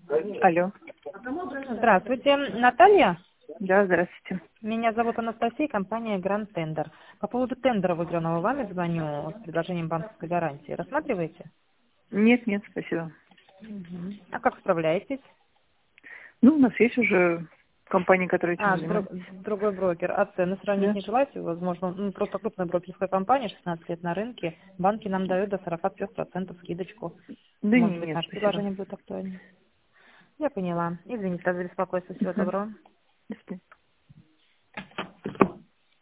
Алло. Здравствуйте, Наталья. Да, здравствуйте. Меня зовут Анастасия, компания Grand Tender. По поводу тендера, выигранного вами, звоню с предложением банковской гарантии. Рассматриваете? Нет, нет, спасибо. А как справляетесь? Ну, у нас есть уже компания, которая этим занимается. Другой брокер. А цены сравнить Да? не желаете? Возможно, просто крупная брокерская компания, 16 лет на рынке. Банки нам дают до 43% скидочку. Да Может не, быть, нет, наше спасибо. предложение будет актуальнее. Я поняла. Извините за беспокойство. Всего Мгм. доброго. До свидания.